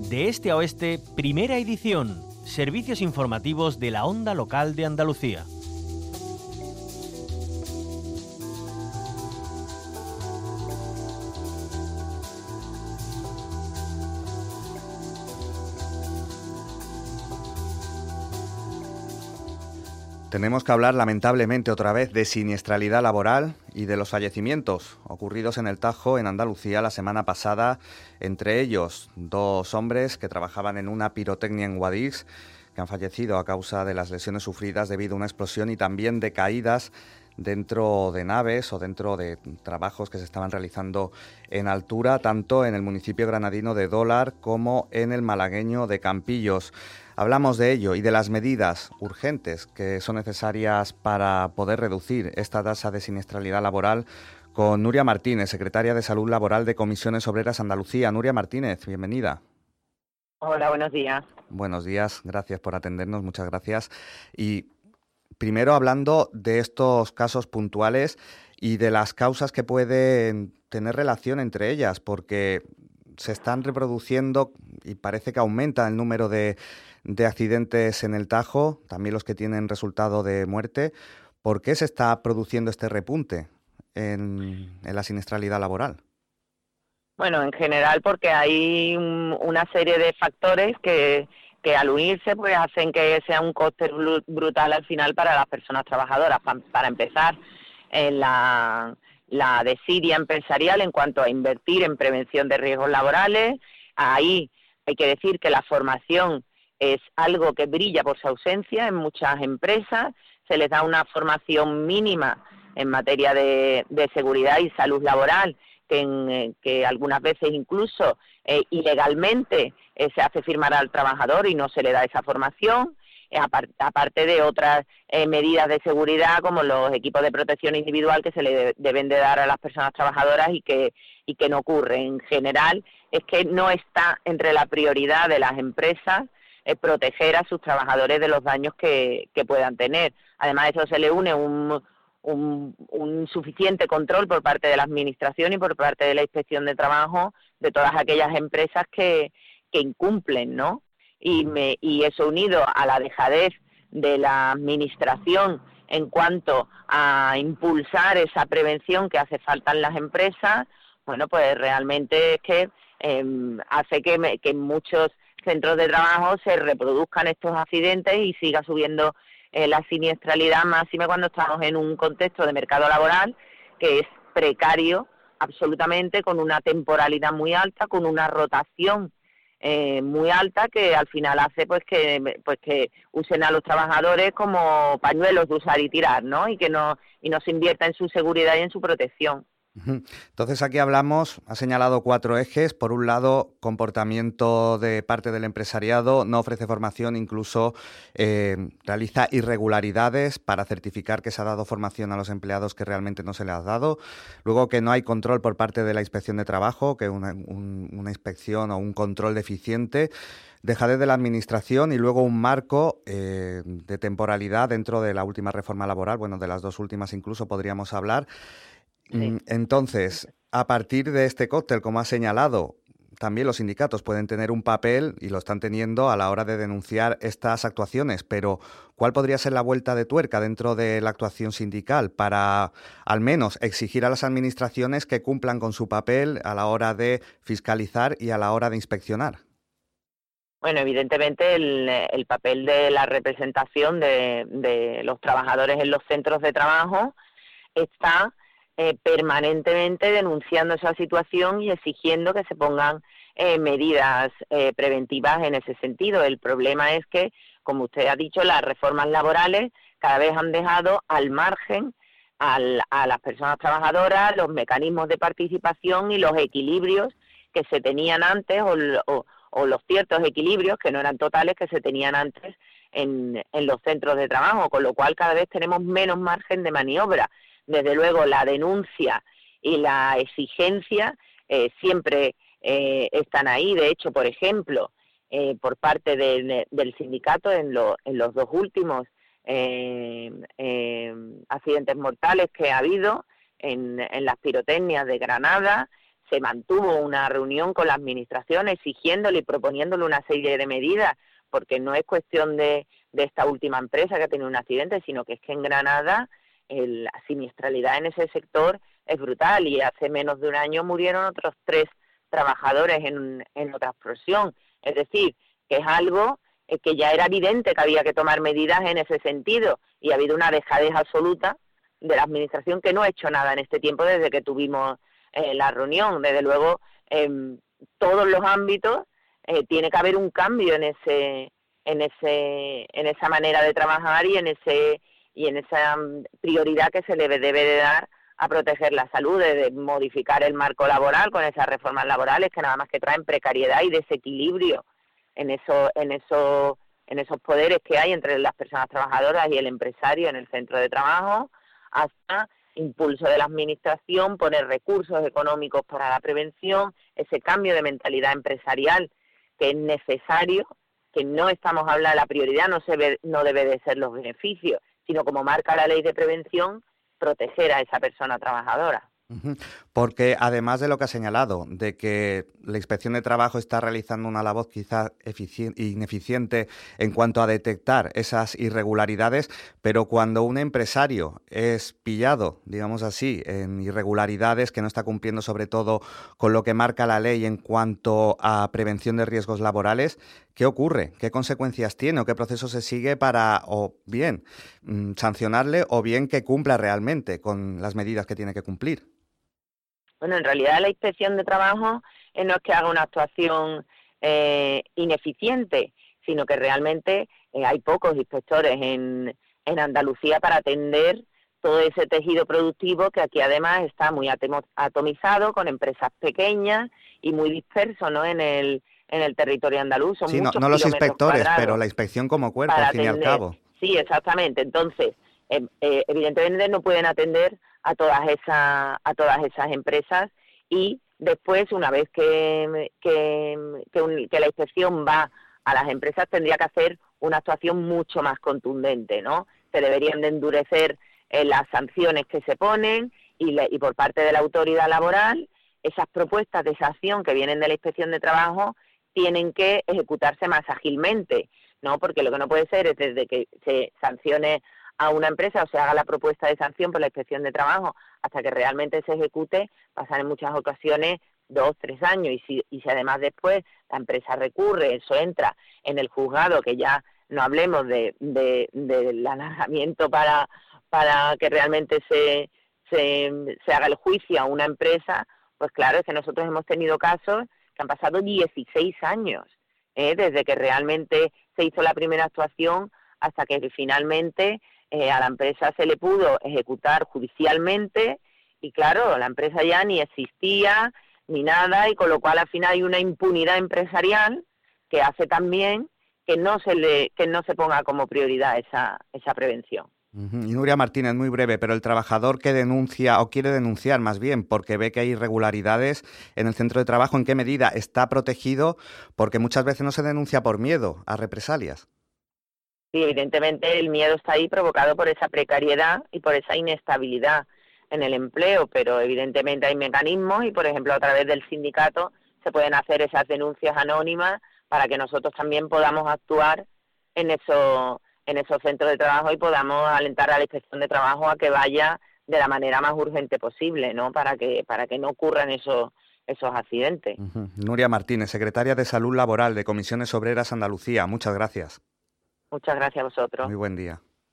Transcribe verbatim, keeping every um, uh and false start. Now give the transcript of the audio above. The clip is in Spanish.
De este a oeste, primera edición. Servicios informativos de la Onda Local de Andalucía. Tenemos que hablar lamentablemente otra vez de siniestralidad laboral y de los fallecimientos ocurridos en el Tajo, en Andalucía, la semana pasada. Entre ellos, dos hombres que trabajaban en una pirotecnia en Guadix, que han fallecido a causa de las lesiones sufridas debido a una explosión y también de caídas dentro de naves o dentro de trabajos que se estaban realizando en altura, tanto en el municipio granadino de Dólar como en el malagueño de Campillos. Hablamos de ello y de las medidas urgentes que son necesarias para poder reducir esta tasa de siniestralidad laboral con Nuria Martínez, secretaria de Salud Laboral de Comisiones Obreras Andalucía. Nuria Martínez, bienvenida. Hola, buenos días. Buenos días, gracias por atendernos, muchas gracias. Y primero hablando de estos casos puntuales y de las causas que pueden tener relación entre ellas, porque se están reproduciendo y parece que aumenta el número de, de accidentes en el Tajo, también los que tienen resultado de muerte. ¿Por qué se está produciendo este repunte en, en la siniestralidad laboral? Bueno, en general porque hay un, una serie de factores que, que al unirse pues hacen que sea un coste brutal al final para las personas trabajadoras. Pa, para empezar, en la, la desidia empresarial en cuanto a invertir en prevención de riesgos laborales. Ahí hay que decir que la formación es algo que brilla por su ausencia en muchas empresas. Se les da una formación mínima en materia de, de seguridad y salud laboral, que, en, que algunas veces incluso eh, ilegalmente eh, se hace firmar al trabajador y no se le da esa formación, eh, apart, aparte de otras eh, medidas de seguridad como los equipos de protección individual que se le de, deben de dar a las personas trabajadoras y que, y que no ocurre. En general es que no está entre la prioridad de las empresas eh, proteger a sus trabajadores de los daños que, que puedan tener. Además de eso se le une un Un, un suficiente control por parte de la Administración y por parte de la Inspección de Trabajo de todas aquellas empresas que, que incumplen, ¿no? Y, me, y eso unido a la dejadez de la Administración en cuanto a impulsar esa prevención que hace falta en las empresas, bueno, pues realmente es que eh, hace que, me, que en muchos centros de trabajo se reproduzcan estos accidentes y siga subiendo Eh, la siniestralidad, máxima cuando estamos en un contexto de mercado laboral que es precario absolutamente, con una temporalidad muy alta, con una rotación eh, muy alta que al final hace pues que pues que usen a los trabajadores como pañuelos de usar y tirar, ¿no? Y que no y no se invierta en su seguridad y en su protección. Entonces aquí hablamos, ha señalado cuatro ejes. Por un lado, comportamiento de parte del empresariado, no ofrece formación, incluso eh, realiza irregularidades para certificar que se ha dado formación a los empleados que realmente no se les ha dado. Luego, que no hay control por parte de la Inspección de Trabajo, que una, un, una inspección o un control deficiente. Dejadez de la Administración y luego un marco eh, de temporalidad dentro de la última reforma laboral, bueno, de las dos últimas incluso podríamos hablar. Sí. Entonces, a partir de este cóctel, como ha señalado, también los sindicatos pueden tener un papel, y lo están teniendo, a la hora de denunciar estas actuaciones, pero ¿cuál podría ser la vuelta de tuerca dentro de la actuación sindical para, al menos, exigir a las administraciones que cumplan con su papel a la hora de fiscalizar y a la hora de inspeccionar? Bueno, evidentemente el, el papel de la representación de, de los trabajadores en los centros de trabajo está Eh, permanentemente denunciando esa situación y exigiendo que se pongan eh, medidas eh, preventivas en ese sentido. El problema es que, como usted ha dicho, las reformas laborales cada vez han dejado al margen al, a las personas trabajadoras los mecanismos de participación y los equilibrios que se tenían antes o, o, o los ciertos equilibrios que no eran totales que se tenían antes en, en los centros de trabajo, con lo cual cada vez tenemos menos margen de maniobra. Desde luego la denuncia y la exigencia eh, siempre eh, están ahí. De hecho, por ejemplo, eh, por parte de, del sindicato en, lo, en los dos últimos eh, eh, accidentes mortales que ha habido en, en las pirotecnias de Granada, se mantuvo una reunión con la administración exigiéndole y proponiéndole una serie de medidas, porque no es cuestión de, de esta última empresa que ha tenido un accidente, sino que es que en Granada el, la siniestralidad en ese sector es brutal, y hace menos de un año murieron otros tres trabajadores en, en otra explosión. Es decir, que es algo eh, que ya era evidente que había que tomar medidas en ese sentido, y ha habido una dejadez absoluta de la administración, que no ha hecho nada en este tiempo desde que tuvimos eh, la reunión. Desde luego, en todos los ámbitos eh, tiene que haber un cambio en ese en ese en esa manera de trabajar y en ese y en esa prioridad que se le debe de dar a proteger la salud, de, de modificar el marco laboral con esas reformas laborales que nada más que traen precariedad y desequilibrio en eso en eso en esos poderes que hay entre las personas trabajadoras y el empresario en el centro de trabajo, hasta impulso de la administración, poner recursos económicos para la prevención, ese cambio de mentalidad empresarial que es necesario, que no estamos hablando, la prioridad no se ve, no debe de ser los beneficios, sino, como marca la ley de prevención, proteger a esa persona trabajadora. Porque además de lo que ha señalado, de que la Inspección de Trabajo está realizando una labor quizás ineficiente en cuanto a detectar esas irregularidades, pero cuando un empresario es pillado, digamos así, en irregularidades, que no está cumpliendo sobre todo con lo que marca la ley en cuanto a prevención de riesgos laborales, ¿qué ocurre? ¿Qué consecuencias tiene o qué proceso se sigue para, o bien, sancionarle o bien que cumpla realmente con las medidas que tiene que cumplir? Bueno, en realidad la Inspección de Trabajo eh, no es que haga una actuación eh, ineficiente, sino que realmente eh, hay pocos inspectores en, en Andalucía para atender todo ese tejido productivo que aquí además está muy atomizado, con empresas pequeñas y muy disperso, ¿no?, en el en el territorio andaluz. Son sí, no, muchos no los inspectores, pero la inspección como cuerpo, al fin y al cabo. Sí, exactamente. Entonces, eh, eh, evidentemente no pueden atender a todas esas a todas esas empresas, y después, una vez que que, que, un, que la inspección va a las empresas, tendría que hacer una actuación mucho más contundente, ¿no? Se deberían de endurecer eh, las sanciones que se ponen, y, le, y por parte de la autoridad laboral, esas propuestas de sanción que vienen de la Inspección de Trabajo tienen que ejecutarse más ágilmente, ¿no? Porque lo que no puede ser es desde que se sancione a una empresa o se haga la propuesta de sanción por la Inspección de Trabajo hasta que realmente se ejecute, pasan en muchas ocasiones dos, tres años, y si, y si además después la empresa recurre, eso entra en el juzgado, que ya no hablemos de, de, del alargamiento para, para que realmente se, se, se haga el juicio a una empresa, pues claro, es que nosotros hemos tenido casos que han pasado dieciséis años, ¿eh? Desde que realmente se hizo la primera actuación hasta que finalmente eh, a la empresa se le pudo ejecutar judicialmente, y claro, la empresa ya ni existía ni nada, y con lo cual al final hay una impunidad empresarial que hace también que no se le que no se ponga como prioridad esa esa prevención. Y Nuria Martínez, muy breve, pero el trabajador que denuncia o quiere denunciar más bien porque ve que hay irregularidades en el centro de trabajo, ¿en qué medida está protegido? Porque muchas veces no se denuncia por miedo a represalias. Sí, evidentemente el miedo está ahí provocado por esa precariedad y por esa inestabilidad en el empleo, pero evidentemente hay mecanismos y, por ejemplo, a través del sindicato se pueden hacer esas denuncias anónimas para que nosotros también podamos actuar en eso en esos centros de trabajo y podamos alentar a la Inspección de Trabajo a que vaya de la manera más urgente posible, ¿no? Para que para que no ocurran esos esos accidentes. Uh-huh. Nuria Martínez, secretaria de Salud Laboral de Comisiones Obreras Andalucía. Muchas gracias. Muchas gracias a vosotros. Muy buen día.